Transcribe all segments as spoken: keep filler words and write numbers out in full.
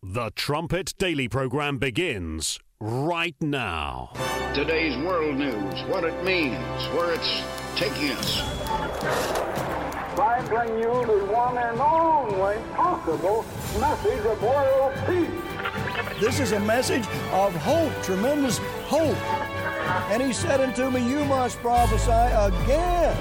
The Trumpet Daily program begins right now. Today's world news, what it means, where it's taking us. I bring you the one and only possible message of world peace. This is a message of hope, tremendous hope. And he said unto me, you must prophesy again.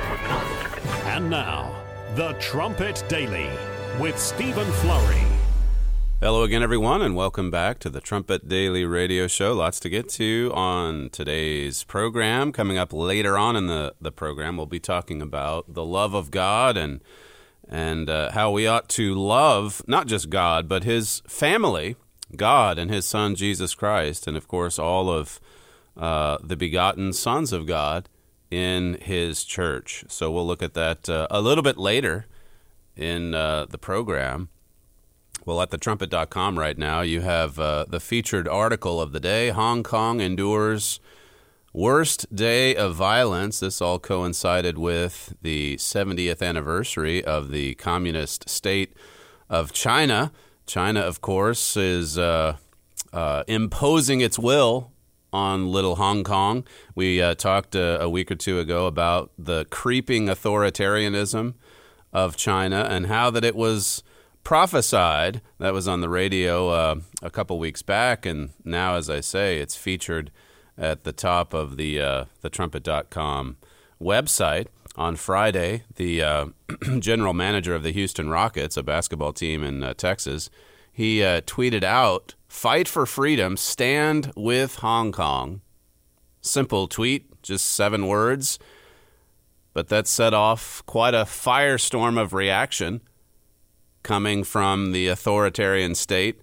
And now, The Trumpet Daily with Stephen Flurry. Hello again, everyone, and welcome back to the Trumpet Daily Radio Show. Lots to get to on today's program. Coming up later on in the, the program, we'll be talking about the love of God and and uh, how we ought to love not just God, but His family, God and His Son, Jesus Christ, and, of course, all of uh, the begotten sons of God in His church. So we'll look at that uh, a little bit later in uh, the program. Well, at the trumpet dot com right now, you have uh, the featured article of the day, Hong Kong endures worst day of violence. This all coincided with the seventieth anniversary of the communist state of China. China, of course, is uh, uh, imposing its will on little Hong Kong. We uh, talked uh, a week or two ago about the creeping authoritarianism of China and how that it was prophesied. That was on the radio uh, a couple weeks back, and now, as I say, it's featured at the top of the uh, the trumpet dot com website. On Friday, the uh, general manager of the Houston Rockets, a basketball team in uh, Texas, he uh, tweeted out, "Fight for freedom, stand with Hong Kong." Simple tweet, just seven words, but that set off quite a firestorm of reaction coming from the authoritarian state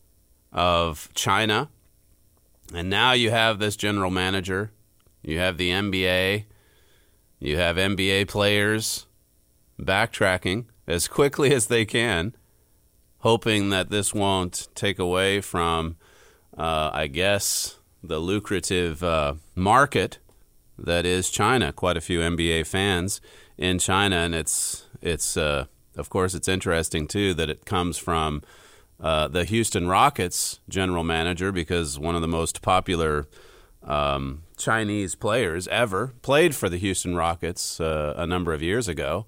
of China. And now you have this general manager, you have the N B A, you have N B A players backtracking as quickly as they can, hoping that this won't take away from, uh, I guess, the lucrative uh, market that is China. Quite a few N B A fans in China, and it's it's uh, of course, it's interesting, too, that it comes from uh, the Houston Rockets general manager, because one of the most popular um, Chinese players ever played for the Houston Rockets uh, a number of years ago.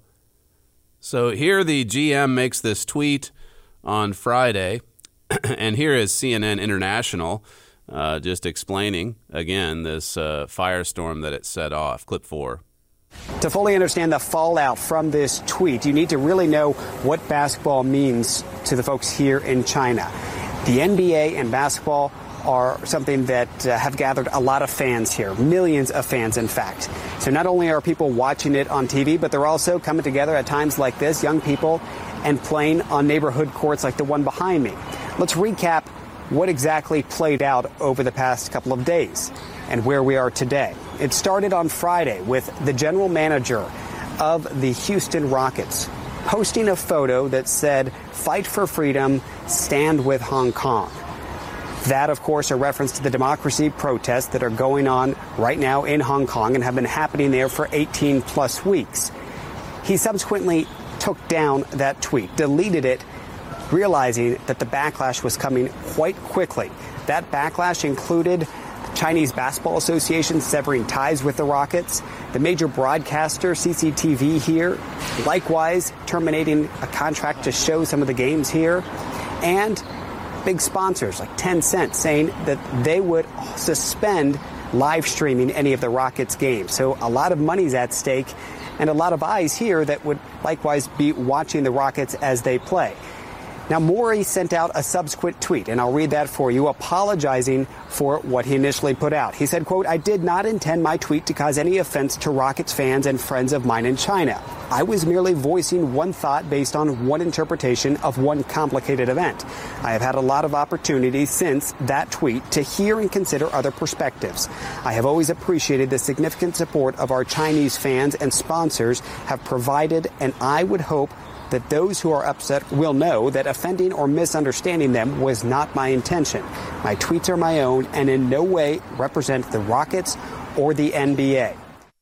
So here the G M makes this tweet on Friday, and here is C N N International uh, just explaining, again, this uh, firestorm that it set off. Clip four. To fully understand the fallout from this tweet, you need to really know what basketball means to the folks here in China. The N B A and basketball are something that uh, have gathered a lot of fans here, millions of fans, in fact. So not only are people watching it on T V, but they're also coming together at times like this, young people, and playing on neighborhood courts like the one behind me. Let's recap what exactly played out over the past couple of days and where we are today. It started on Friday with the general manager of the Houston Rockets posting a photo that said, "Fight for freedom, stand with Hong Kong." That, of course, a reference to the democracy protests that are going on right now in Hong Kong and have been happening there for eighteen plus weeks. He subsequently took down that tweet, deleted it, realizing that the backlash was coming quite quickly. That backlash included Chinese Basketball Association severing ties with the Rockets, the major broadcaster C C T V here, likewise terminating a contract to show some of the games here, and big sponsors like Tencent saying that they would suspend live streaming any of the Rockets games. So a lot of money's at stake and a lot of eyes here that would likewise be watching the Rockets as they play. Now, Morey sent out a subsequent tweet, and I'll read that for you, apologizing for what he initially put out. He said, quote, "I did not intend my tweet to cause any offense to Rockets fans and friends of mine in China. I was merely voicing one thought based on one interpretation of one complicated event. I have had a lot of opportunities since that tweet to hear and consider other perspectives. I have always appreciated the significant support of our Chinese fans and sponsors have provided, and I would hope that those who are upset will know that offending or misunderstanding them was not my intention. My tweets are my own and in no way represent the Rockets or the N B A."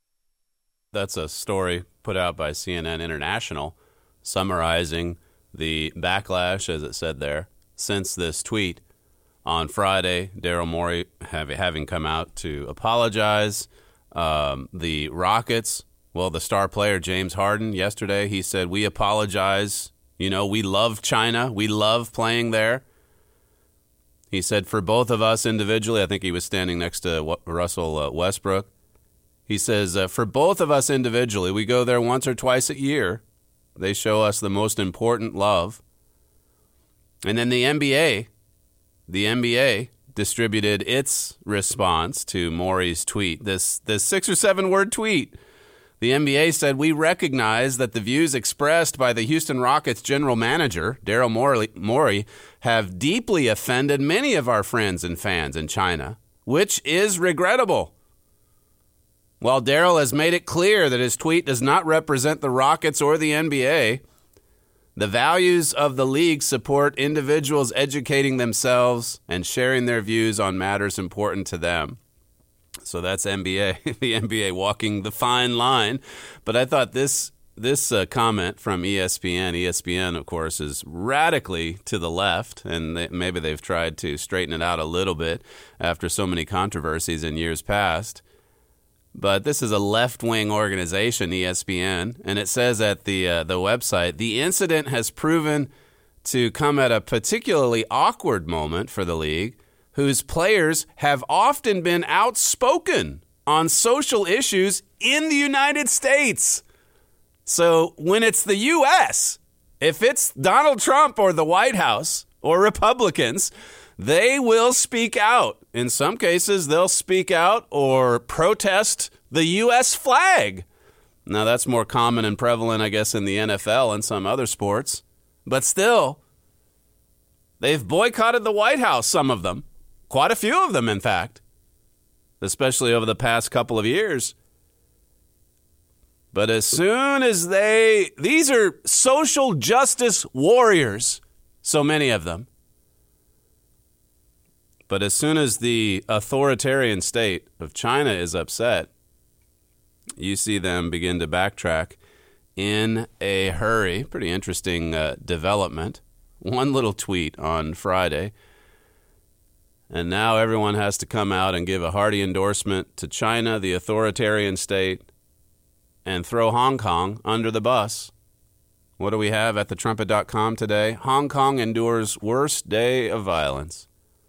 That's a story put out by C N N International summarizing the backlash, as it said there, since this tweet on Friday. Daryl Morey have, having come out to apologize. Um, the Rockets, well, the star player James Harden yesterday, he said, we apologize. You know, we love China. We love playing there. He said, for both of us individually, I think he was standing next to Russell uh, Westbrook. He says, uh, for both of us individually, we go there once or twice a year. They show us the most important love. And then the N B A, the N B A distributed its response to Morey's tweet, this, this six or seven word tweet. The N B A said, we recognize that the views expressed by the Houston Rockets general manager, Daryl Morey, Morey, have deeply offended many of our friends and fans in China, which is regrettable. While Daryl has made it clear that his tweet does not represent the Rockets or the N B A, the values of the league support individuals educating themselves and sharing their views on matters important to them. So that's N B A, the N B A walking the fine line. But I thought this this uh, comment from E S P N, E S P N, of course, is radically to the left, and they, maybe they've tried to straighten it out a little bit after so many controversies in years past. But this is a left-wing organization, E S P N, and it says at the uh, the website, the incident has proven to come at a particularly awkward moment for the league, whose players have often been outspoken on social issues in the United States. So when it's the U S, if it's Donald Trump or the White House or Republicans, they will speak out. In some cases, they'll speak out or protest the U S flag. Now, that's more common and prevalent, I guess, in the N F L and some other sports. But still, they've boycotted the White House, some of them. Quite a few of them, in fact, especially over the past couple of years. But as soon as they, these are social justice warriors, so many of them. But as soon as the authoritarian state of China is upset, you see them begin to backtrack in a hurry. Pretty interesting uh, development. One little tweet on Friday. And now everyone has to come out and give a hearty endorsement to China, the authoritarian state, and throw Hong Kong under the bus. What do we have at the trumpet dot com today? Hong Kong endures worst day of violence.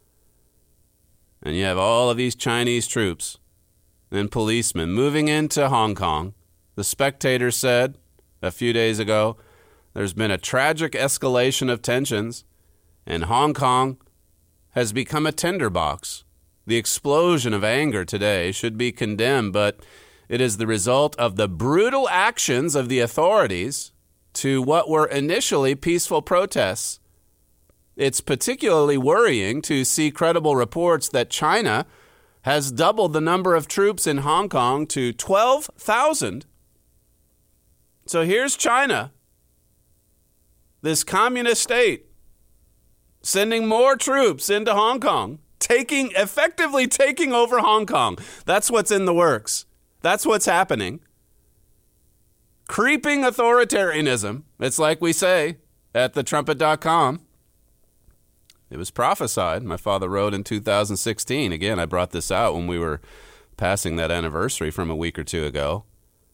And you have all of these Chinese troops and policemen moving into Hong Kong. The Spectator said a few days ago, there's been a tragic escalation of tensions, and Hong Kong has become a tinderbox. The explosion of anger today should be condemned, but it is the result of the brutal actions of the authorities to what were initially peaceful protests. It's particularly worrying to see credible reports that China has doubled the number of troops in Hong Kong to twelve thousand. So here's China, this communist state, sending more troops into Hong Kong, taking effectively taking over Hong Kong. That's what's in the works. That's what's happening. Creeping authoritarianism. It's like we say at the trumpet dot com. It was prophesied. My father wrote in two thousand sixteen. Again, I brought this out when we were passing that anniversary from a week or two ago.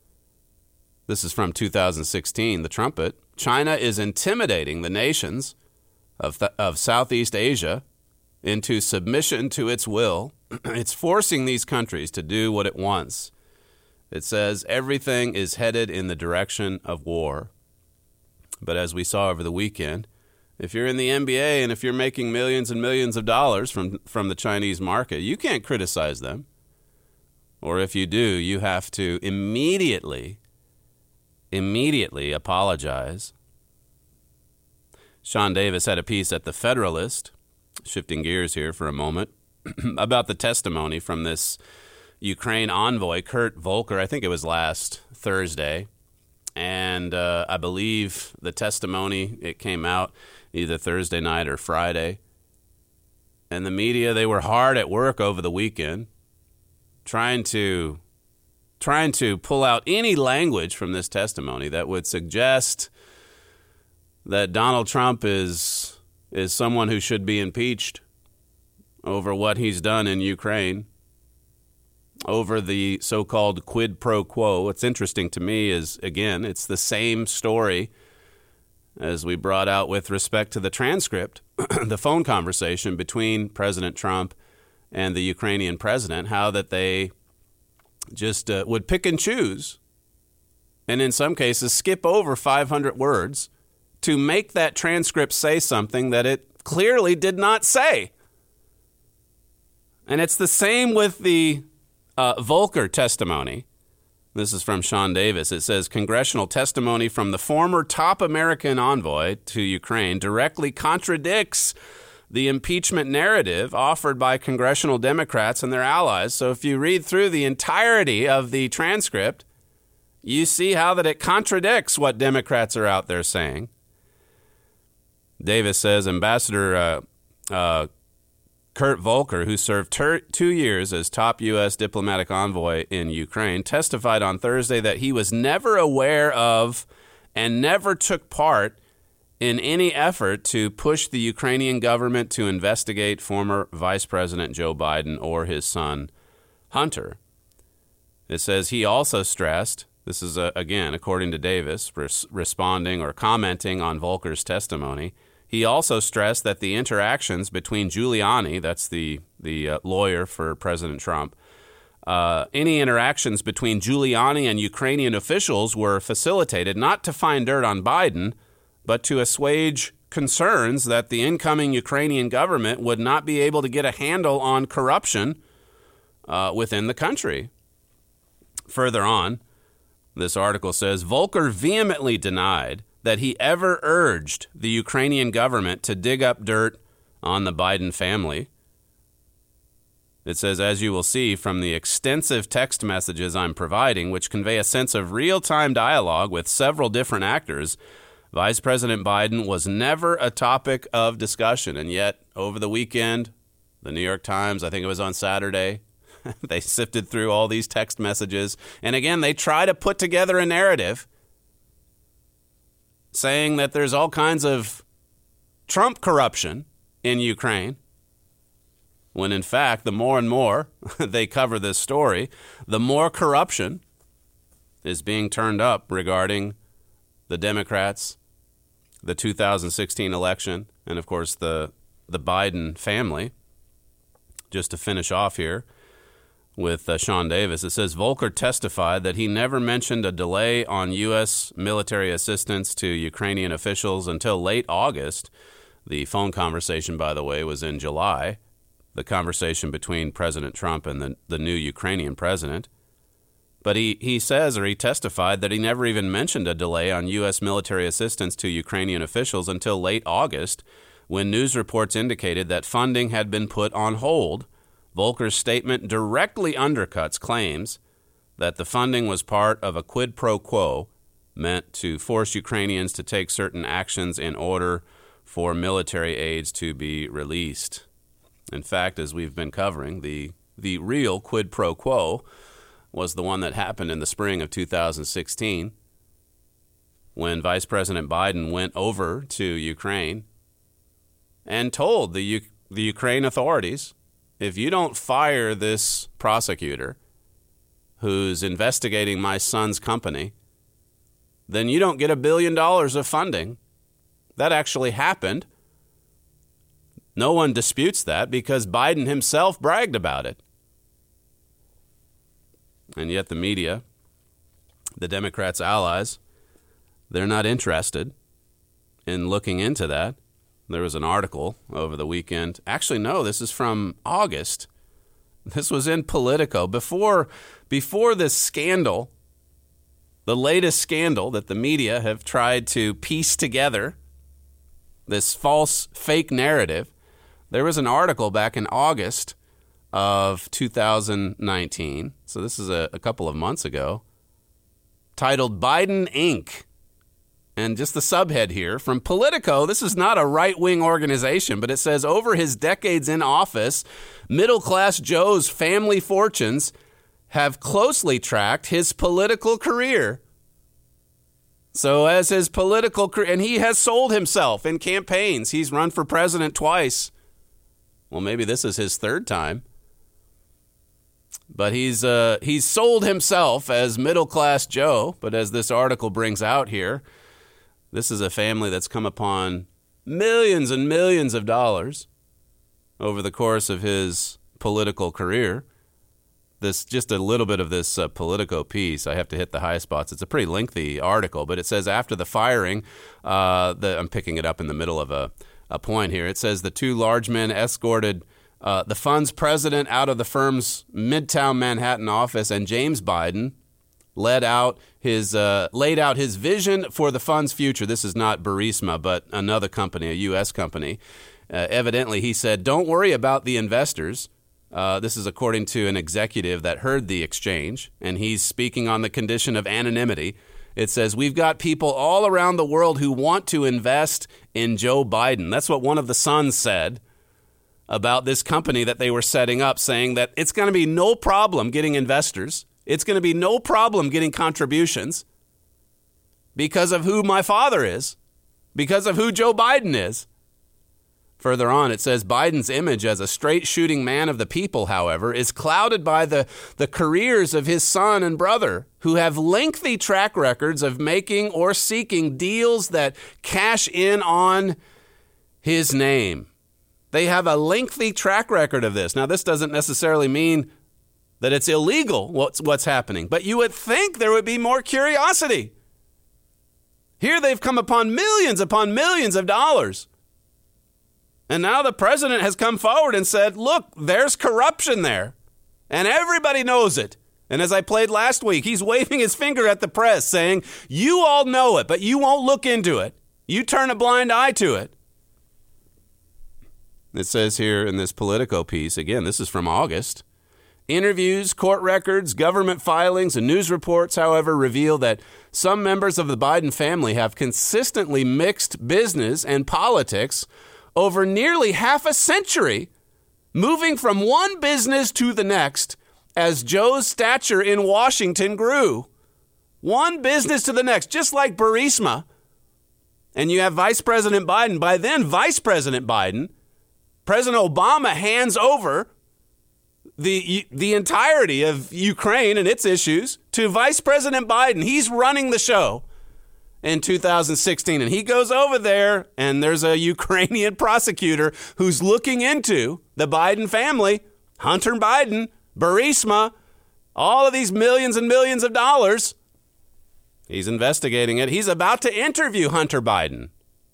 This is from two thousand sixteen, the trumpet. China is intimidating the nations of, th- of Southeast Asia into submission to its will. It's forcing these countries to do what it wants. It says everything is headed in the direction of war. But as we saw over the weekend, if you're in the N B A and if you're making millions and millions of dollars from, from the Chinese market, you can't criticize them. Or if you do, you have to immediately, immediately apologize. Sean Davis had a piece at The Federalist, shifting gears here for a moment, about the testimony from this Ukraine envoy, Kurt Volker. I think it was last Thursday. And uh, I believe the testimony, it came out either Thursday night or Friday. And the media, they were hard at work over the weekend trying to trying to pull out any language from this testimony that would suggest that Donald Trump is is someone who should be impeached over what he's done in Ukraine, over the so-called quid pro quo. What's interesting to me is, again, it's the same story as we brought out with respect to the transcript, the phone conversation between President Trump and the Ukrainian president, how that they just uh, would pick and choose, and in some cases skip over five hundred words to make that transcript say something that it clearly did not say. And it's the same with the uh, Volker testimony. This is from Sean Davis. It says, congressional testimony from the former top American envoy to Ukraine directly contradicts the impeachment narrative offered by congressional Democrats and their allies. So if you read through the entirety of the transcript, you see how that it contradicts what Democrats are out there saying. Davis says Ambassador uh, uh, Kurt Volker, who served ter- two years as top U S diplomatic envoy in Ukraine, testified on Thursday that he was never aware of and never took part in any effort to push the Ukrainian government to investigate former Vice President Joe Biden or his son, Hunter. It says he also stressed, this is, uh, again, according to Davis, res- responding or commenting on Volker's testimony, he also stressed that the interactions between Giuliani, that's the, the uh, lawyer for President Trump, uh, any interactions between Giuliani and Ukrainian officials were facilitated not to find dirt on Biden, but to assuage concerns that the incoming Ukrainian government would not be able to get a handle on corruption uh, within the country. Further on, this article says, Volker vehemently denied that he ever urged the Ukrainian government to dig up dirt on the Biden family. It says, as you will see from the extensive text messages I'm providing, which convey a sense of real-time dialogue with several different actors, Vice President Biden was never a topic of discussion. And yet, over the weekend, the New York Times, I think it was on Saturday, they sifted through all these text messages. And again, they try to put together a narrative saying that there's all kinds of Trump corruption in Ukraine, when in fact, the more and more they cover this story, the more corruption is being turned up regarding the Democrats, the two thousand sixteen election, and of course the the Biden family. Just to finish off here with uh, Sean Davis, it says Volker testified that he never mentioned a delay on U S military assistance to Ukrainian officials until late August. The phone conversation, by the way, was in July, the conversation between President Trump and the, the new Ukrainian president. But he, he says, or he testified, that he never even mentioned a delay on U S military assistance to Ukrainian officials until late August, when news reports indicated that funding had been put on hold. Volker's statement directly undercuts claims that the funding was part of a quid pro quo meant to force Ukrainians to take certain actions in order for military aids to be released. In fact, as we've been covering, the, the real quid pro quo was the one that happened in the spring of two thousand sixteen when Vice President Biden went over to Ukraine and told the U- the Ukraine authorities, if you don't fire this prosecutor who's investigating my son's company, then you don't get a billion dollars of funding. That actually happened. No one disputes that because Biden himself bragged about it. And yet the media, the Democrats' allies, they're not interested in looking into that. There was an article over the weekend. Actually, no, this is from August. This was in Politico. Before, before this scandal, the latest scandal that the media have tried to piece together, this false, fake narrative, there was an article back in August of two thousand nineteen, so this is a, a couple of months ago, titled Biden Incorporated. And just the subhead here from Politico, this is not a right-wing organization, but it says, over his decades in office, middle-class Joe's family fortunes have closely tracked his political career. So as his political career, and he has sold himself in campaigns. He's run for president twice. Well, maybe this is his third time. But he's uh, he's sold himself as middle-class Joe. But as this article brings out here, this is a family that's come upon millions and millions of dollars over the course of his political career. This just a little bit of this uh, Politico piece. I have to hit the high spots. It's a pretty lengthy article, but it says after the firing, uh, the, I'm picking it up in the middle of a, a point here. It says the two large men escorted uh, the fund's president out of the firm's Midtown Manhattan office, and James Biden led out his uh, laid out his vision for the fund's future. This is not Burisma, but another company, a U S company. Uh, evidently, he said, "Don't worry about the investors." Uh, this is according to an executive that heard the exchange, and he's speaking on the condition of anonymity. It says, "We've got people all around the world who want to invest in Joe Biden." That's what one of the sons said about this company that they were setting up, saying that it's going to be no problem getting investors. It's going to be no problem getting contributions because of who my father is, because of who Joe Biden is. Further on, it says Biden's image as a straight-shooting man of the people, however, is clouded by the, the careers of his son and brother, who have lengthy track records of making or seeking deals that cash in on his name. They have a lengthy track record of this. Now, this doesn't necessarily mean that it's illegal what's, what's happening, but you would think there would be more curiosity. Here they've come upon millions upon millions of dollars. And now the president has come forward and said, look, there's corruption there. And everybody knows it. And as I played last week, he's waving his finger at the press saying, you all know it, but you won't look into it. You turn a blind eye to it. It says here in this Politico piece, again, this is from August, interviews, court records, government filings, and news reports, however, reveal that some members of the Biden family have consistently mixed business and politics over nearly half a century, moving from one business to the next as Joe's stature in Washington grew. One business to the next, just like Burisma. And you have Vice President Biden. By then, Vice President Biden, President Obama hands over the, the entirety of Ukraine and its issues to Vice President Biden. He's running the show in two thousand sixteen. And he goes over there, and there's a Ukrainian prosecutor who's looking into the Biden family, Hunter Biden, Burisma, all of these millions and millions of dollars. He's investigating it. He's about to interview Hunter Biden.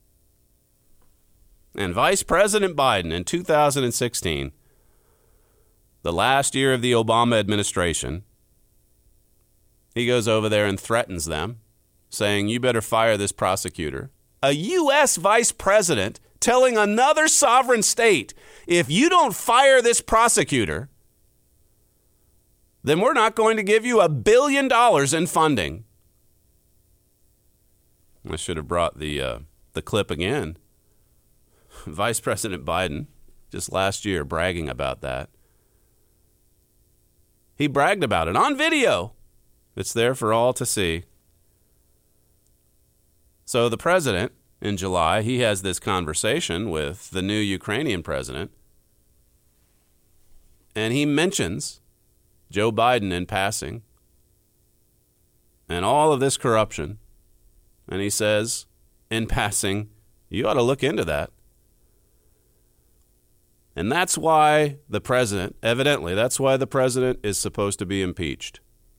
And Vice President Biden in two thousand sixteen, the last year of the Obama administration, he goes over there and threatens them, saying, you better fire this prosecutor. A U S vice president telling another sovereign state, if you don't fire this prosecutor, then we're not going to give you a billion dollars in funding. I should have brought the uh, the clip again. Vice President Biden, just last year, bragging about that. He bragged about it on video. It's there for all to see. So the president, in July, he has this conversation with the new Ukrainian president, and he mentions Joe Biden in passing and all of this corruption. And he says, in passing, you ought to look into that. And that's why the president, evidently, that's why the president is supposed to be impeached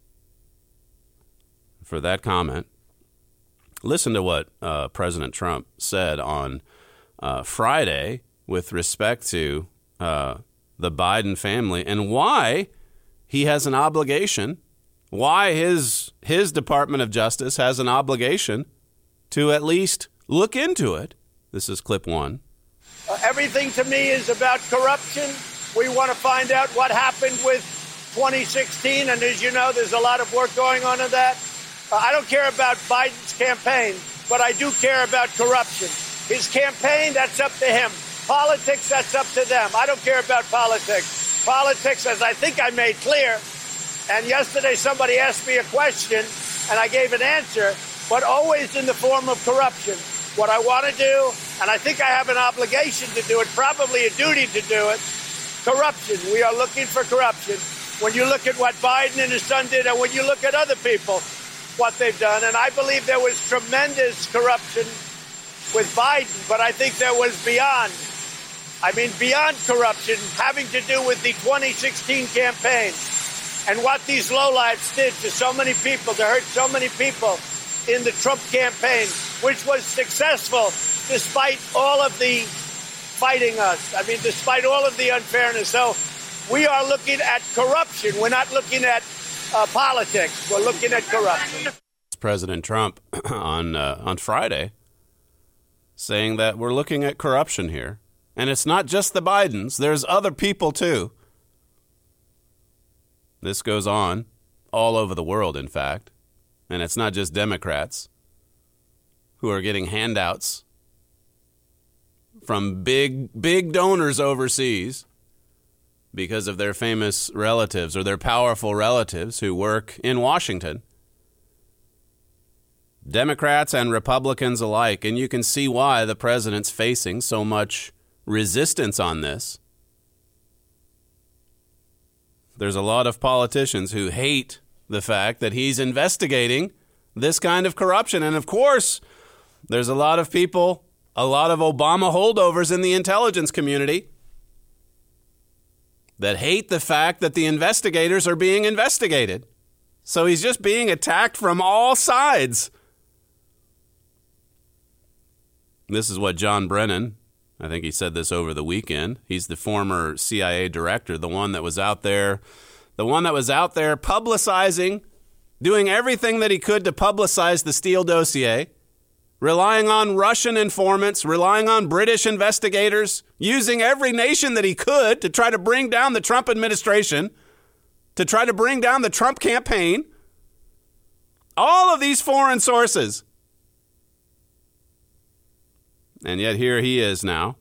for that comment. Listen to what uh, President Trump said on uh, Friday with respect to uh, the Biden family and why he has an obligation, why his his Department of Justice has an obligation to at least look into it. This is clip one. Uh, everything to me is about corruption. We want to find out what happened with twenty sixteen. And as you know, there's a lot of work going on in that. Uh, I don't care about Biden's campaign, but I do care about corruption. His campaign, that's up to him. Politics, that's up to them. I don't care about politics. Politics, as I think I made clear, and yesterday somebody asked me a question, and I gave an answer. but always in the form of corruption. What I want to do, and I think I have an obligation to do it, probably a duty to do it, corruption. We are looking for corruption. When you look at what Biden and his son did, and when you look at other people, what they've done, and I believe there was tremendous corruption with Biden, but I think there was beyond. I mean, beyond corruption, having to do with the twenty sixteen campaign and what these lowlifes did to so many people, to hurt so many people in the Trump campaign, which was successful despite all of the fighting us. I mean, despite all of the unfairness. So we are looking at corruption. We're not looking at uh, politics. We're looking at corruption. President Trump on uh, on Friday saying that we're looking at corruption here. And it's not just the Bidens. There's other people, too. This goes on all over the world, in fact. And it's not just Democrats who are getting handouts from big, big donors overseas because of their famous relatives or their powerful relatives who work in Washington. Democrats and Republicans alike. And you can see why the president's facing so much resistance on this. There's a lot of politicians who hate the fact that he's investigating this kind of corruption. And of course, there's a lot of people, a lot of Obama holdovers in the intelligence community that hate the fact that the investigators are being investigated. So he's just being attacked from all sides. This is what John Brennan, I think he said this over the weekend. He's the former C I A director, the one that was out there, the one that was out there publicizing, doing everything that he could to publicize the Steele dossier, relying on Russian informants, relying on British investigators, using every nation that he could to try to bring down the Trump administration, to try to bring down the Trump campaign. All of these foreign sources. And yet here he is now.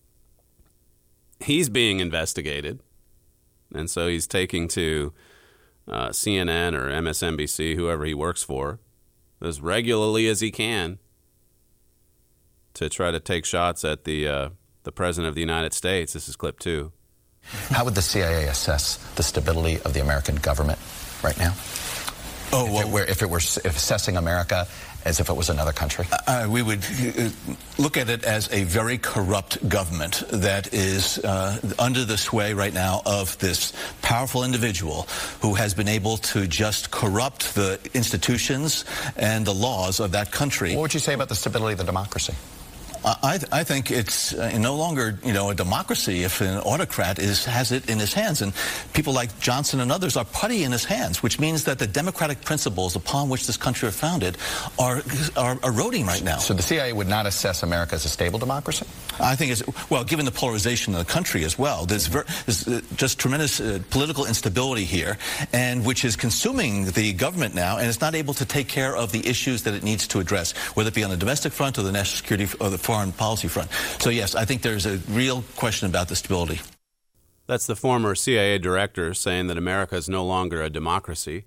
He's being investigated. And so he's taking to uh, C N N or M S N B C, whoever he works for, as regularly as he can to try to take shots at the uh, the President of the United States. This is clip two. How would the C I A assess the stability of the American government right now? Oh, well, if it were, if it were assessing America as if it was another country? Uh, we would uh, look at it as a very corrupt government that is uh, under the sway right now of this powerful individual who has been able to just corrupt the institutions and the laws of that country. What would you say about the stability of the democracy? I, th- I think it's uh, no longer, you know, a democracy if an autocrat is has it in his hands. And people like Johnson and others are putty in his hands, which means that the democratic principles upon which this country are founded are are eroding right now. So the C I A would not assess America as a stable democracy? I think it's, well, given the polarization of the country as well, there's, ver- there's uh, just tremendous uh, political instability here, and which is consuming the government now, and it's not able to take care of the issues that it needs to address, whether it be on the domestic front or the national security or the foreign policy front. So, yes, I think there's a real question about the stability. That's the former C I A director saying that America is no longer a democracy.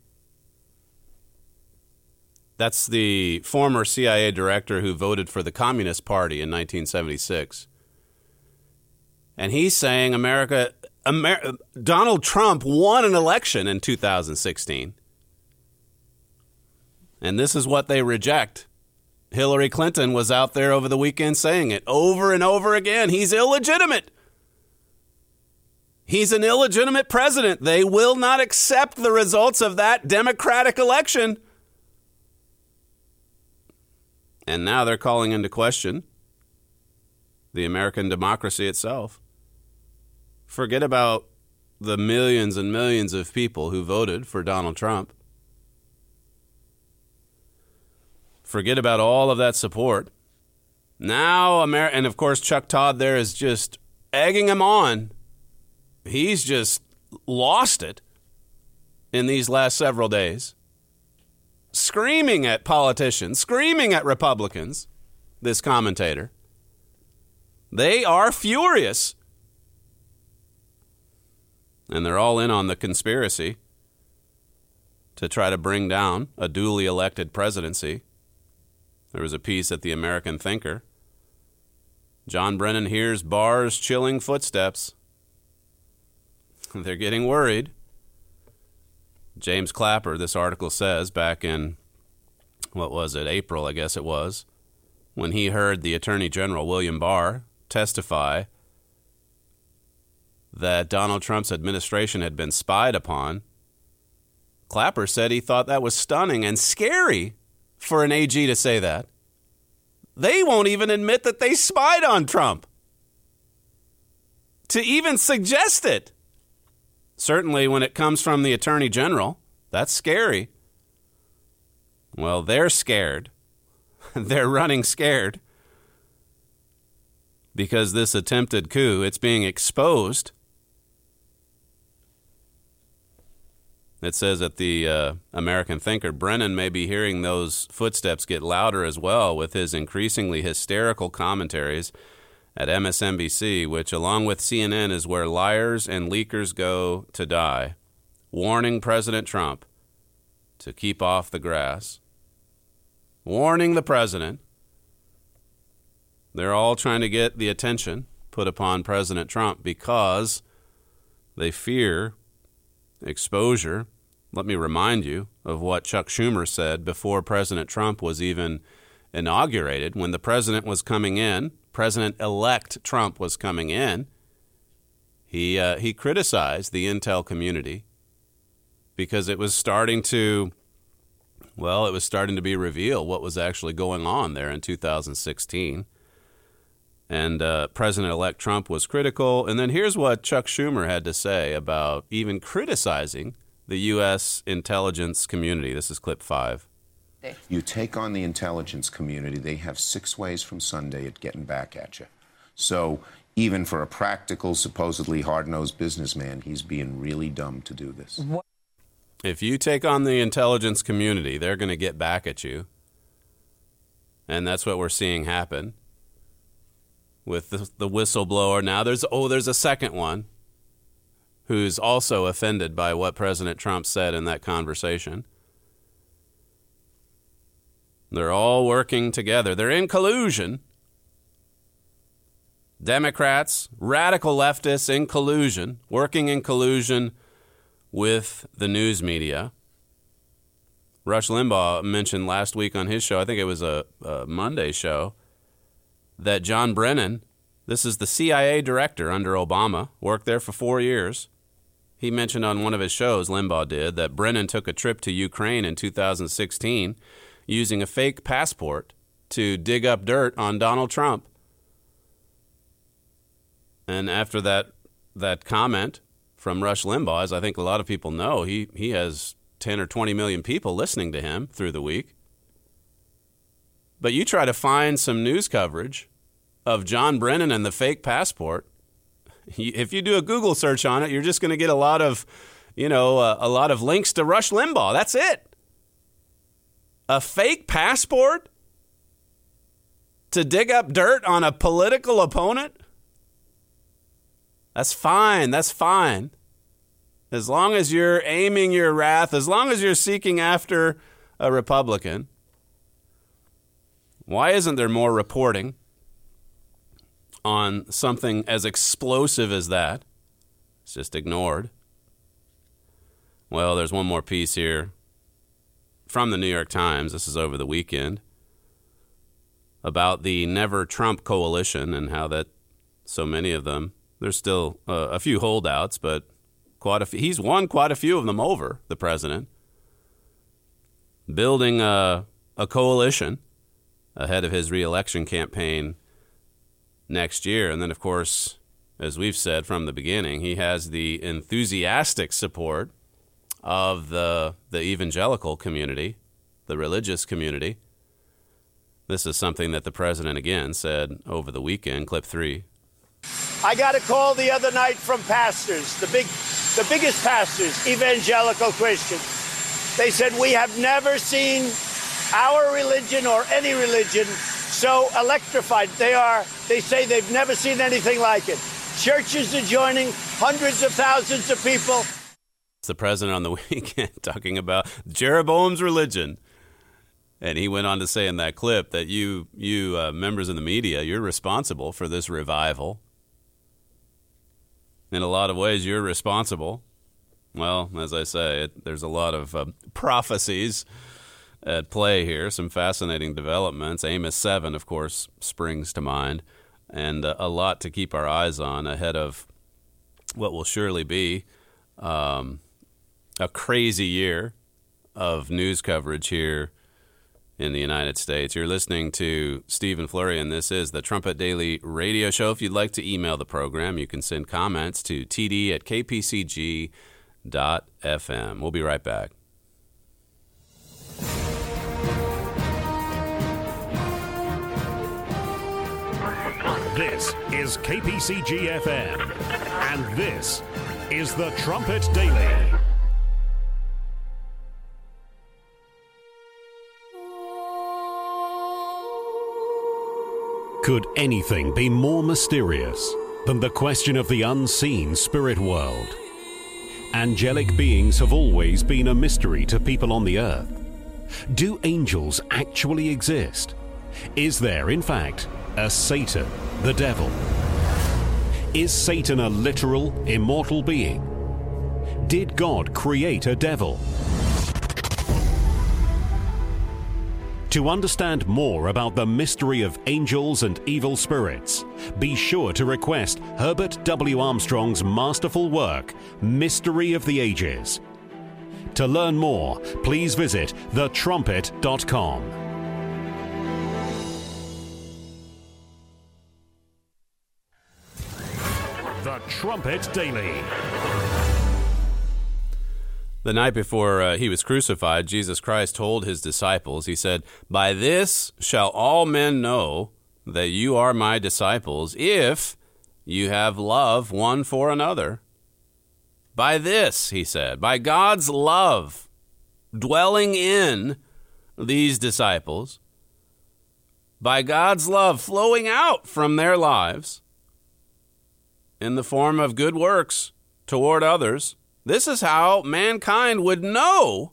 That's the former C I A director who voted for the Communist Party in nineteen seventy-six. And he's saying America, Amer- Donald Trump won an election in two thousand sixteen. And this is what they reject. Hillary Clinton was out there over the weekend saying it over and over again. He's illegitimate. He's an illegitimate president. They will not accept the results of that Democratic election. And now they're calling into question the American democracy itself. Forget about the millions and millions of people who voted for Donald Trump. Forget about all of that support. Now, Amer- and of course, Chuck Todd there is just egging him on. He's just lost it in these last several days. Screaming at politicians, screaming at Republicans, this commentator. They are furious. And they're all in on the conspiracy to try to bring down a duly elected presidency There was a piece at the American Thinker. John Brennan hears Barr's chilling footsteps. They're getting worried. James Clapper, this article says, back in, what was it, April, I guess it was, when he heard the Attorney General, William Barr, testify that Donald Trump's administration had been spied upon, Clapper said he thought that was stunning and scary for an A G to say that. They won't even admit that they spied on Trump. To even suggest it. Certainly when it comes from the Attorney General, that's scary. Well, they're scared. They're running scared. Because this attempted coup, it's being exposed. It says at the uh, American Thinker, Brennan may be hearing those footsteps get louder as well with his increasingly hysterical commentaries at M S N B C, which, along with C N N, is where liars and leakers go to die, warning President Trump to keep off the grass. Warning the president. They're all trying to get the attention put upon President Trump because they fear exposure. Let me remind you of what Chuck Schumer said before President Trump was even inaugurated. When the president was coming in, President-elect Trump was coming in, he uh, he criticized the intel community because it was starting to, well, it was starting to be revealed what was actually going on there in two thousand sixteen. And uh, President-elect Trump was critical. And then here's what Chuck Schumer had to say about even criticizing the U S intelligence community. This is clip five. You take on the intelligence community, they have six ways from Sunday at getting back at you. So even for a practical, supposedly hard-nosed businessman, he's being really dumb to do this. If you take on the intelligence community, they're going to get back at you. And that's what we're seeing happen with the, the whistleblower. Now there's, oh, there's a second one who's also offended by what President Trump said in that conversation. They're all working together. They're in collusion. Democrats, radical leftists in collusion, working in collusion with the news media. Rush Limbaugh mentioned last week on his show, I think it was a, a Monday show, that John Brennan, this is the C I A director under Obama, worked there for four years. He mentioned on one of his shows, Limbaugh did, that Brennan took a trip to Ukraine in two thousand sixteen using a fake passport to dig up dirt on Donald Trump. And after that that comment from Rush Limbaugh, as I think a lot of people know, he, he has ten or twenty million people listening to him through the week. But you try to find some news coverage of John Brennan and the fake passport. If you do a Google search on it, you're just going to get a lot of, you know, uh, a lot of links to Rush Limbaugh. That's it. A fake passport to dig up dirt on a political opponent? That's fine. That's fine. As long as you're aiming your wrath, as long as you're seeking after a Republican. Why isn't there more reporting on something as explosive as that? It's just ignored. Well, there's one more piece here from the New York Times. This is over the weekend about the Never Trump coalition and how that so many of them, there's still uh, a few holdouts, but quite a few, he's won quite a few of them over, the president, building a, a coalition ahead of his re-election campaign next year. And then, of course, as we've said from the beginning, he has the enthusiastic support of the the evangelical community, the religious community. This is something that the president, again, said over the weekend, clip three. I got a call the other night from pastors, the big, the biggest pastors, evangelical Christians. They said, we have never seen our religion or any religion so electrified. They are, they say they've never seen anything like it. Churches are joining, hundreds of thousands of people. It's the president on the weekend talking about Jeroboam's religion. And he went on to say in that clip that you, you uh, members of the media, you're responsible for this revival. In a lot of ways, you're responsible. Well, as I say, it, there's a lot of uh, prophecies at play here, some fascinating developments. Amos seven, of course, springs to mind, and uh, a lot to keep our eyes on ahead of what will surely be um, a crazy year of news coverage here in the United States. You're listening to Stephen Flurry, and this is the Trumpet Daily Radio Show. If you'd like to email the program, you can send comments to t d at k p c g dot f m. We'll be right back. This is K P C G F M, and this is the Trumpet Daily. Could anything be more mysterious than the question of the unseen spirit world? Angelic beings have always been a mystery to people on the earth. Do angels actually exist? Is there, in fact, a Satan, the devil? Is Satan a literal, immortal being? Did God create a devil? To understand more about the mystery of angels and evil spirits, be sure to request Herbert W. Armstrong's masterful work, Mystery of the Ages. To learn more, please visit the trumpet dot com. The Trumpet Daily. The night before uh, he was crucified, Jesus Christ told his disciples, he said, "By this shall all men know that you are my disciples, if you have love one for another." By this, he said, by God's love dwelling in these disciples, by God's love flowing out from their lives in the form of good works toward others, this is how mankind would know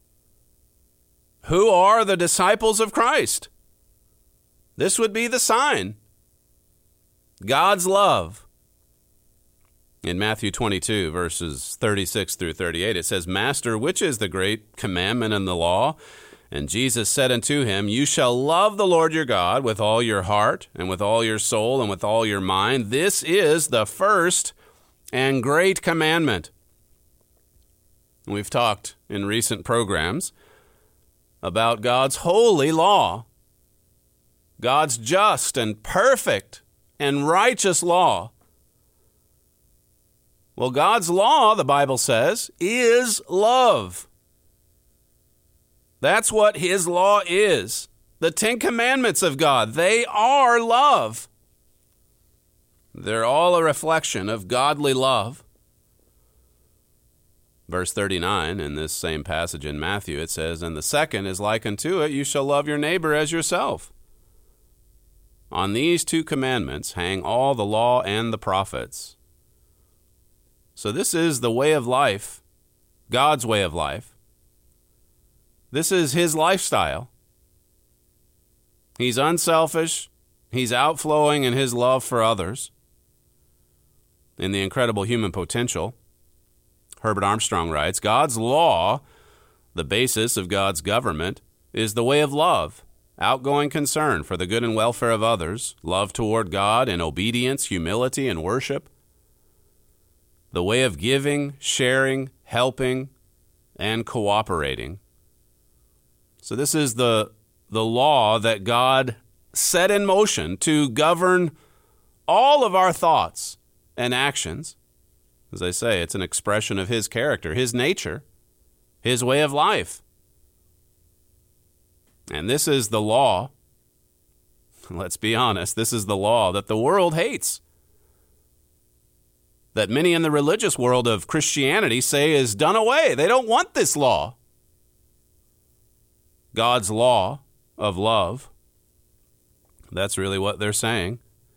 who are the disciples of Christ. This would be the sign. God's love. In Matthew twenty-two, verses thirty-six through thirty-eight, it says, "Master, which is the great commandment in the law?" And Jesus said unto him, "You shall love the Lord your God with all your heart, and with all your soul, and with all your mind. This is the first and great commandment." We've talked in recent programs about God's holy law, God's just and perfect and righteous law. Well, God's law, the Bible says, is love. That's what his law is. The Ten Commandments of God, they are love. They're all a reflection of godly love. Verse thirty-nine, in this same passage in Matthew, it says, "And the second is like unto it, you shall love your neighbor as yourself. On these two commandments hang all the law and the prophets." So this is the way of life, God's way of life. This is his lifestyle. He's unselfish. He's outflowing in his love for others. In The Incredible Human Potential, Herbert Armstrong writes, "God's law, the basis of God's government, is the way of love, outgoing concern for the good and welfare of others, love toward God in obedience, humility, and worship, the way of giving, sharing, helping, and cooperating." So this is the, the law that God set in motion to govern all of our thoughts and actions. As I say, it's an expression of his character, his nature, his way of life. And this is the law, let's be honest, this is the law that the world hates, that many in the religious world of Christianity say is done away. They don't want this law. God's law of love, that's really what they're saying.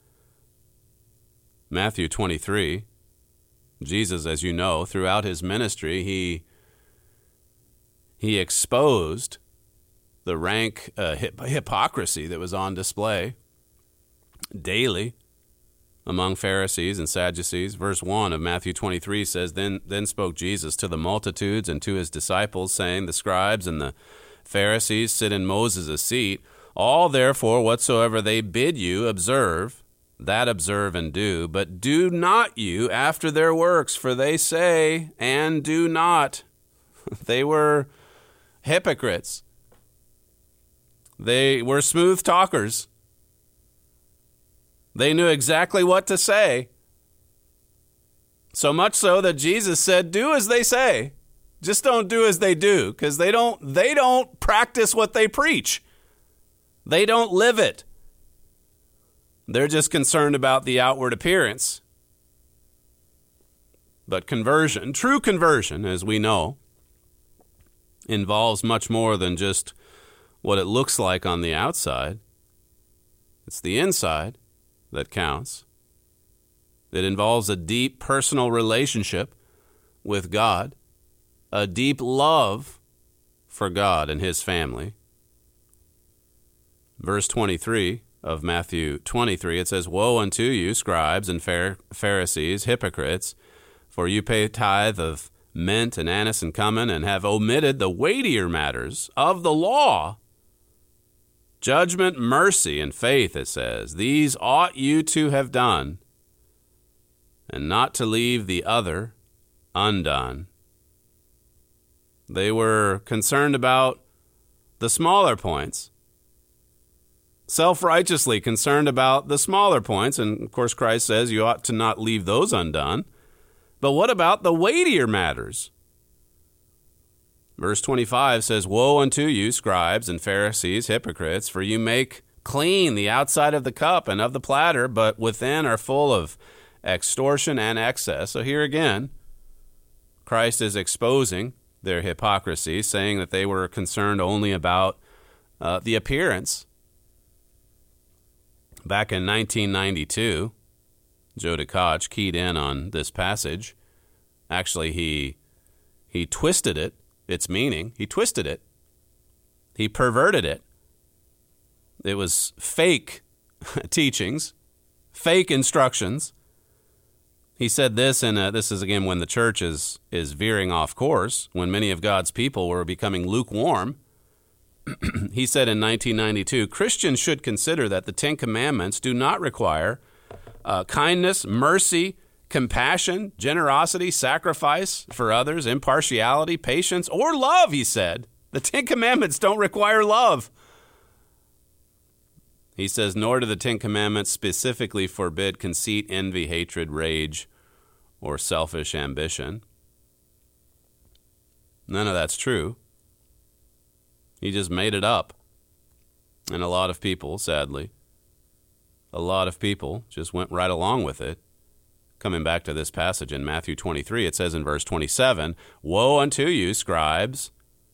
Matthew twenty-three, Jesus, as you know, throughout his ministry, he, he exposed the rank uh, hip- hypocrisy that was on display daily among Pharisees and Sadducees. Verse one of Matthew twenty-three says, Then then spoke Jesus to the multitudes and to his disciples, saying, The scribes and the Pharisees sit in Moses' seat. All therefore whatsoever they bid you, observe, that observe and do. But do not you after their works, for they say, and do not. They were hypocrites. They were smooth talkers. They knew exactly what to say. So much so that Jesus said, do as they say. Just don't do as they do, because they don't, they don't practice what they preach. They don't live it. They're just concerned about the outward appearance. But conversion, true conversion, as we know, involves much more than just what it looks like on the outside. It's the inside that counts. It involves a deep personal relationship with God, a deep love for God and his family. Verse twenty-three of Matthew twenty-three, it says, Woe unto you, scribes and Pharisees, hypocrites, for you pay tithe of mint and anise and cumin, and have omitted the weightier matters of the law, judgment, mercy, and faith, it says. These ought you to have done, and not to leave the other undone. They were concerned about the smaller points, self-righteously concerned about the smaller points, and of course Christ says you ought to not leave those undone. But what about the weightier matters? Verse twenty-five says, Woe unto you, scribes and Pharisees, hypocrites, for you make clean the outside of the cup and of the platter, but within are full of extortion and excess. So here again, Christ is exposing their hypocrisy, saying that they were concerned only about uh, the appearance. Back in nineteen ninety-two, Joe DeKoch keyed in on this passage. Actually, he he twisted it, its meaning. He twisted it. He perverted it. It was fake teachings, fake instructions. He said this, and uh, this is again when the church is, is veering off course, when many of God's people were becoming lukewarm. He said in nineteen ninety-two, Christians should consider that the Ten Commandments do not require uh, kindness, mercy, compassion, generosity, sacrifice for others, impartiality, patience, or love, he said. The Ten Commandments don't require love. He says, nor do the Ten Commandments specifically forbid conceit, envy, hatred, rage, or selfish ambition. None of that's true. He just made it up. And a lot of people, sadly, a lot of people just went right along with it. Coming back to this passage in Matthew twenty-three, it says in verse twenty-seven, Woe unto you, scribes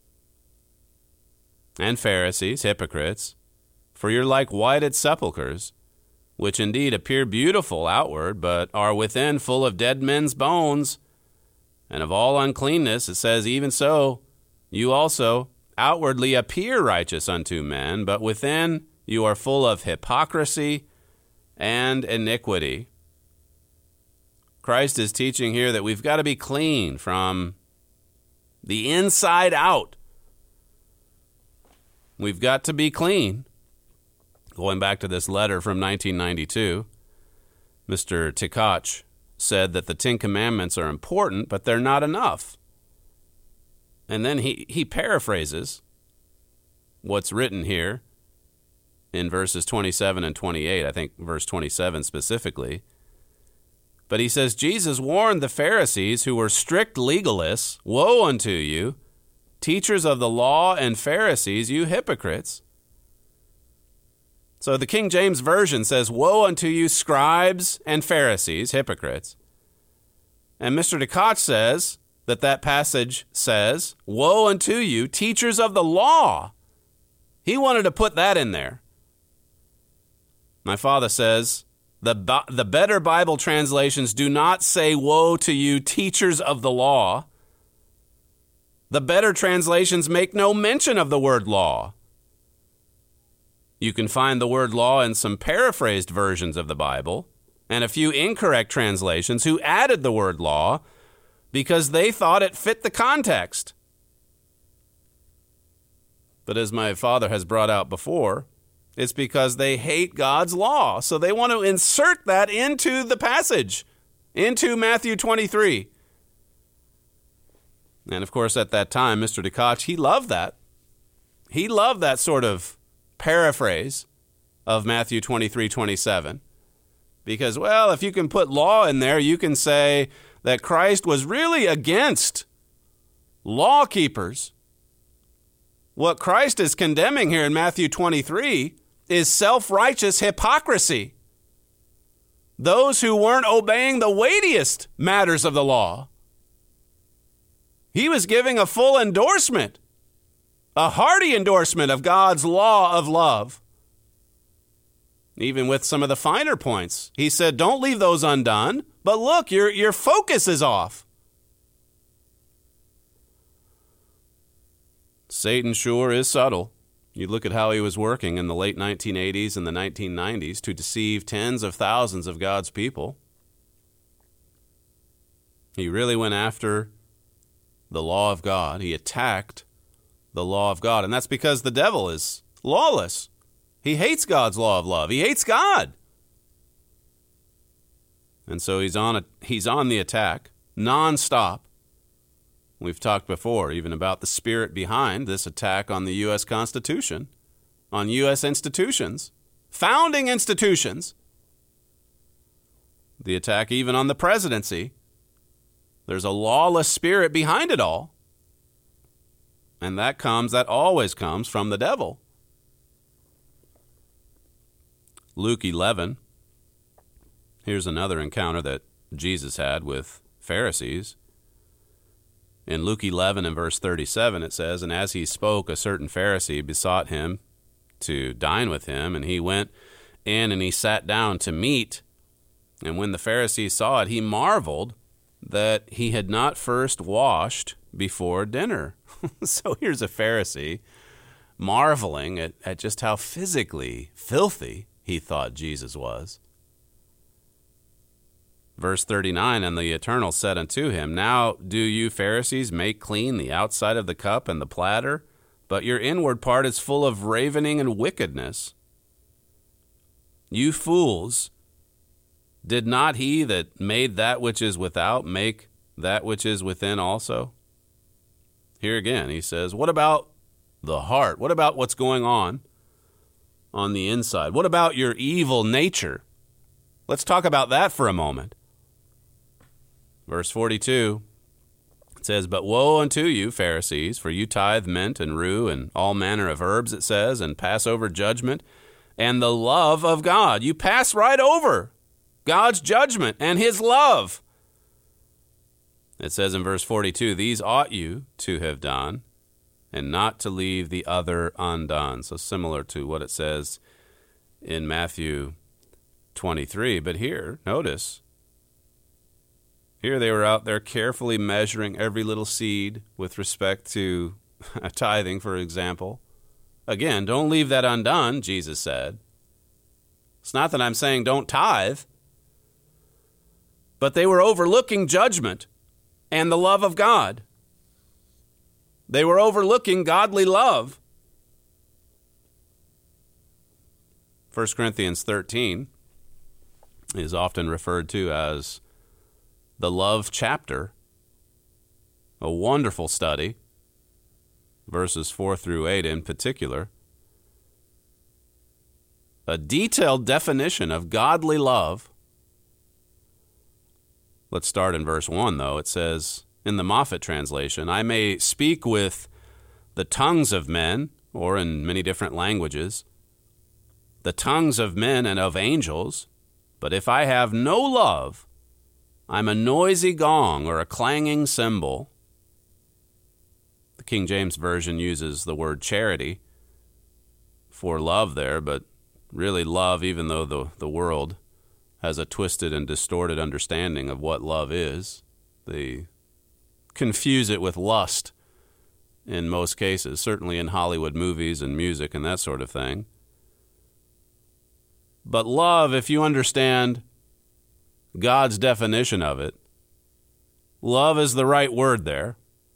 and Pharisees, hypocrites, for you're like whited sepulchres, which indeed appear beautiful outward, but are within full of dead men's bones, and of all uncleanness. It says, Even so, you also outwardly appear righteous unto men, but within you are full of hypocrisy and iniquity. Christ is teaching here that we've got to be clean from the inside out. We've got to be clean. Going back to this letter from nineteen ninety-two, Mister DeKoch said that the Ten Commandments are important, but they're not enough. And then he, he paraphrases what's written here in verses twenty-seven and twenty-eight, I think verse twenty-seven specifically. But he says, Jesus warned the Pharisees, who were strict legalists, Woe unto you, teachers of the law and Pharisees, you hypocrites. So the King James Version says, Woe unto you, scribes and Pharisees, hypocrites. And Mister DeKoch says that that passage says, Woe unto you, teachers of the law. He wanted to put that in there. My father says, the, the better Bible translations do not say, Woe to you, teachers of the law. The better translations make no mention of the word law. You can find the word law in some paraphrased versions of the Bible and a few incorrect translations who added the word law because they thought it fit the context. But as my father has brought out before, it's because they hate God's law. So they want to insert that into the passage, into Matthew twenty-three. And of course, at that time, Mister DeKoch, he loved that. He loved that sort of paraphrase of Matthew twenty-three twenty-seven. Because, well, if you can put law in there, you can say that Christ was really against law keepers. What Christ is condemning here in Matthew twenty-three is self-righteous hypocrisy. Those who weren't obeying the weightiest matters of the law. He was giving a full endorsement, a hearty endorsement of God's law of love. Even with some of the finer points. He said, don't leave those undone, but look, your, your focus is off. Satan sure is subtle. You look at how he was working in the late nineteen eighties and the nineteen nineties to deceive tens of thousands of God's people. He really went after the law of God. He attacked the law of God. And that's because the devil is lawless. He hates God's law of love. He hates God. And so he's on a, he's on the attack nonstop. We've talked before even about the spirit behind this attack on the U S Constitution, on U S institutions, founding institutions. The attack even on the presidency. There's a lawless spirit behind it all. And that comes, that always comes from the devil. Luke eleven. Here's another encounter that Jesus had with Pharisees. In Luke eleven and verse thirty-seven, it says, and as he spoke, a certain Pharisee besought him to dine with him, and he went in and he sat down to meat. And when the Pharisee saw it, he marveled that he had not first washed before dinner. So here's a Pharisee marveling at, at just how physically filthy he thought Jesus was. Verse thirty-nine, and the Eternal said unto him, now do you Pharisees make clean the outside of the cup and the platter, but your inward part is full of ravening and wickedness. You fools, did not he that made that which is without make that which is within also? Here again, he says, what about the heart? What about what's going on on the inside? What about your evil nature? Let's talk about that for a moment. Verse forty-two, it says, but woe unto you, Pharisees, for you tithe mint and rue and all manner of herbs, it says, and pass over judgment and the love of God. You pass right over God's judgment and his love. It says in verse forty-two, these ought you to have done, and not to leave the other undone. So similar to what it says in Matthew twenty-three. But here, notice, here they were out there carefully measuring every little seed with respect to tithing, for example. Again, don't leave that undone, Jesus said. It's not that I'm saying don't tithe, but they were overlooking judgment and the love of God. They were overlooking godly love. First Corinthians thirteen is often referred to as the love chapter, a wonderful study, verses four through eight in particular. A detailed definition of godly love. Let's start in verse one, though. It says, in the Moffat translation, I may speak with the tongues of men, or in many different languages, the tongues of men and of angels, but if I have no love, I'm a noisy gong or a clanging cymbal. The King James Version uses the word charity for love there, but really love, even though the, the world has a twisted and distorted understanding of what love is. They confuse it with lust in most cases, certainly in Hollywood movies and music and that sort of thing. But love, if you understand God's definition of it, love is the right word there.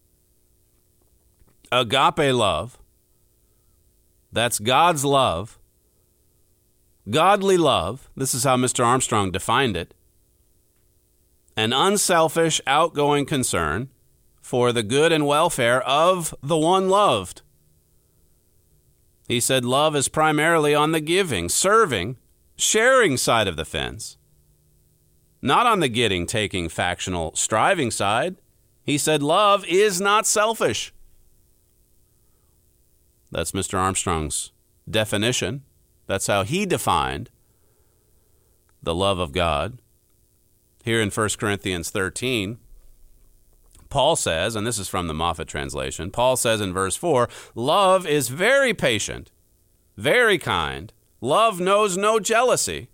Agape love, that's God's love. Godly love, this is how Mister Armstrong defined it. An unselfish, outgoing concern for the good and welfare of the one loved. He said love is primarily on the giving, serving, sharing side of the fence, not on the getting, taking, factional, striving side. He said love is not selfish. That's Mister Armstrong's definition. That's how he defined the love of God. Here in First Corinthians thirteen, Paul says, and this is from the Moffat translation, Paul says in verse four, love is very patient, very kind. Love knows no jealousy.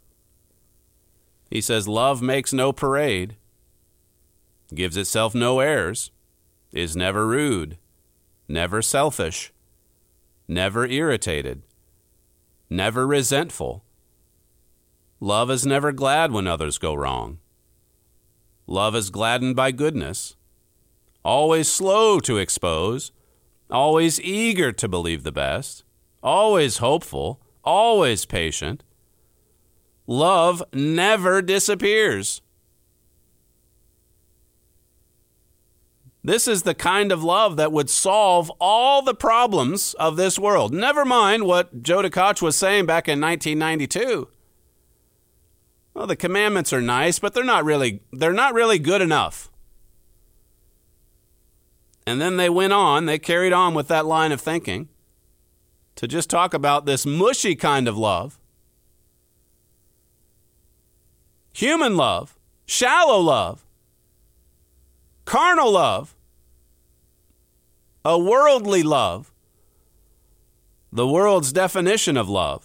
He says love makes no parade, gives itself no airs, is never rude, never selfish, never irritated, never resentful. Love is never glad when others go wrong. Love is gladdened by goodness, always slow to expose, always eager to believe the best, always hopeful, always patient. Love never disappears. This is the kind of love that would solve all the problems of this world. Never mind what Joe DeKoch was saying back in nineteen ninety-two. Well, the commandments are nice, but they're not really they're not really good enough. And then they went on, they carried on with that line of thinking to just talk about this mushy kind of love. Human love, shallow love, carnal love, a worldly love, the world's definition of love.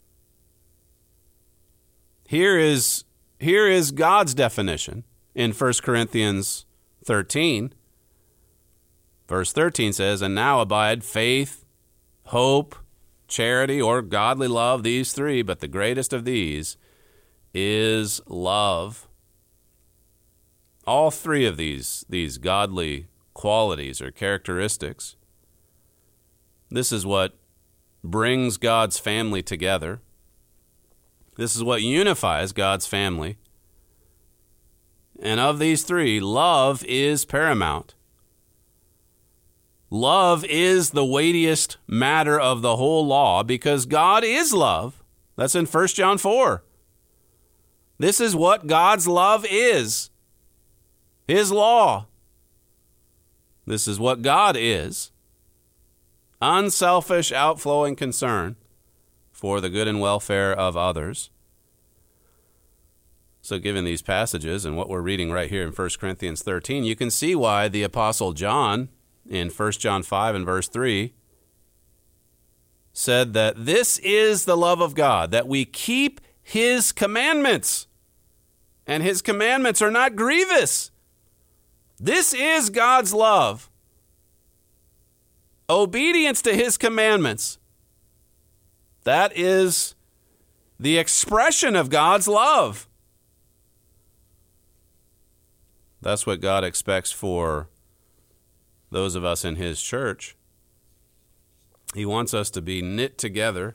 Here is, here is God's definition in First Corinthians thirteen. Verse thirteen says, and now abide faith, hope, charity, or godly love, these three, but the greatest of these is love. All three of these, these godly qualities or characteristics, this is what brings God's family together. This is what unifies God's family. And of these three, love is paramount. Love is the weightiest matter of the whole law because God is love. That's in First John four. This is what God's love is. His law. This is what God is. Unselfish, outflowing concern for the good and welfare of others. So given these passages and what we're reading right here in First Corinthians thirteen, you can see why the Apostle John in First John five and verse three said that this is the love of God, that we keep his commandments. And his commandments are not grievous. This is God's love. Obedience to his commandments. That is the expression of God's love. That's what God expects for those of us in his church. He wants us to be knit together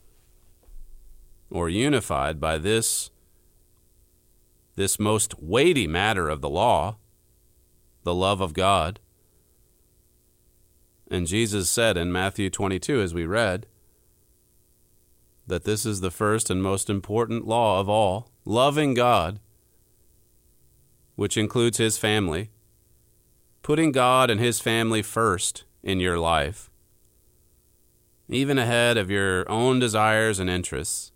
or unified by this, this most weighty matter of the law, the love of God. And Jesus said in Matthew twenty-two, as we read, that this is the first and most important law of all, loving God, which includes his family, putting God and his family first in your life, even ahead of your own desires and interests.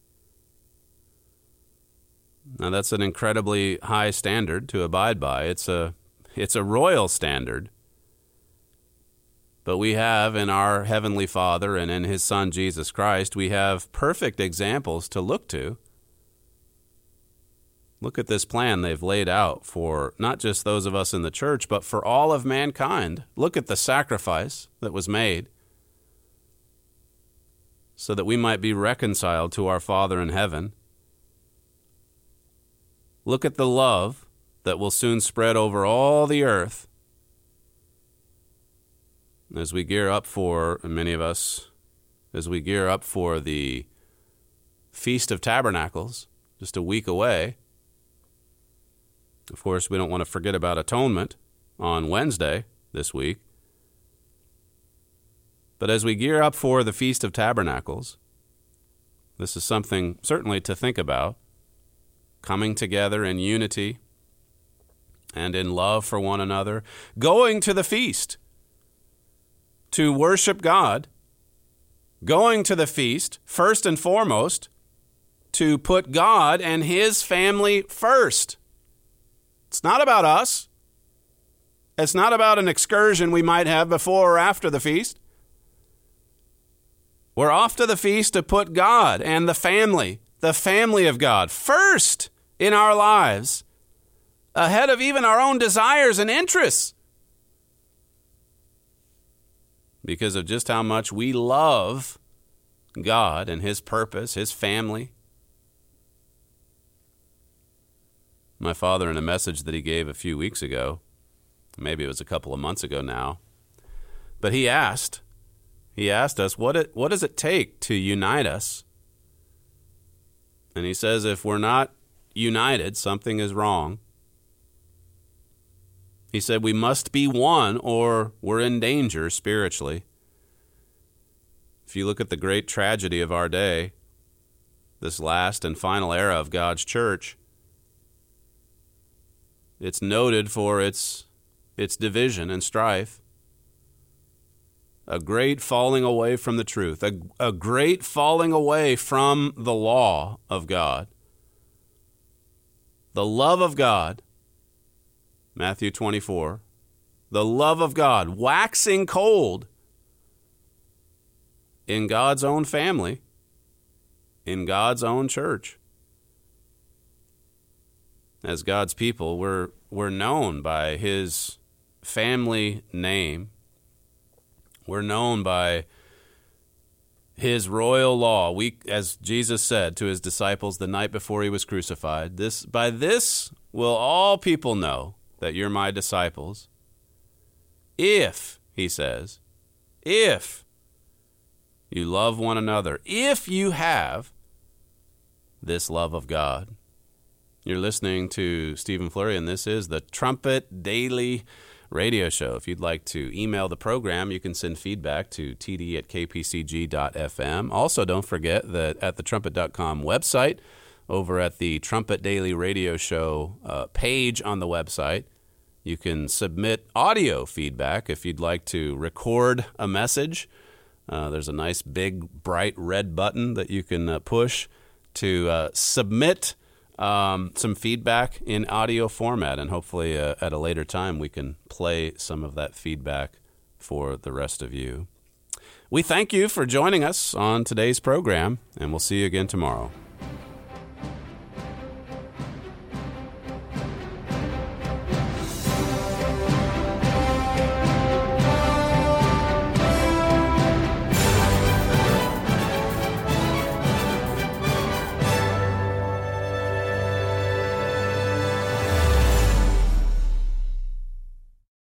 Now, that's an incredibly high standard to abide by. It's a, it's a royal standard. But we have in our Heavenly Father and in his Son, Jesus Christ, we have perfect examples to look to. Look at this plan they've laid out for not just those of us in the church, but for all of mankind. Look at the sacrifice that was made. so that we might be reconciled to our Father in heaven. Look at the love that will soon spread over all the earth as we gear up for, and many of us, as we gear up for the Feast of Tabernacles, just a week away. Of course, we don't want to forget about Atonement on Wednesday this week. But as we gear up for the Feast of Tabernacles, this is something certainly to think about, coming together in unity and in love for one another, going to the feast to worship God, going to the feast, first and foremost, to put God and His family first. It's not about us. It's not about an excursion we might have before or after the feast. We're off to the feast to put God and the family, the family of God, first in our lives, ahead of even our own desires and interests, because of just how much we love God and His purpose, His family. My father, in a message that he gave a few weeks ago, maybe it was a couple of months ago now, but he asked, he asked us, what it, what does it take to unite us? And he says, if we're not united, something is wrong. He said, we must be one or we're in danger spiritually. If you look at the great tragedy of our day, this last and final era of God's church, it's noted for its its division and strife, a great falling away from the truth, a, a great falling away from the law of God. The love of God, Matthew twenty-four, the love of God waxing cold in God's own family, in God's own church. As God's people, we're we're known by His family name. We're known by His royal law. We, as Jesus said to His disciples the night before He was crucified, this by this will all people know that you're my disciples, if, He says, if you love one another, if you have this love of God. You're listening to Stephen Flurry, and this is the Trumpet Daily Radio Show. If you'd like to email the program, you can send feedback to t d at k p c g dot f m. Also, don't forget that at the trumpet dot com website, over at the Trumpet Daily Radio Show uh, page on the website, you can submit audio feedback if you'd like to record a message. Uh, there's a nice big bright red button that you can uh, push to uh, submit Um, some feedback in audio format, and hopefully uh, at a later time we can play some of that feedback for the rest of you. We thank you for joining us on today's program, and we'll see you again tomorrow.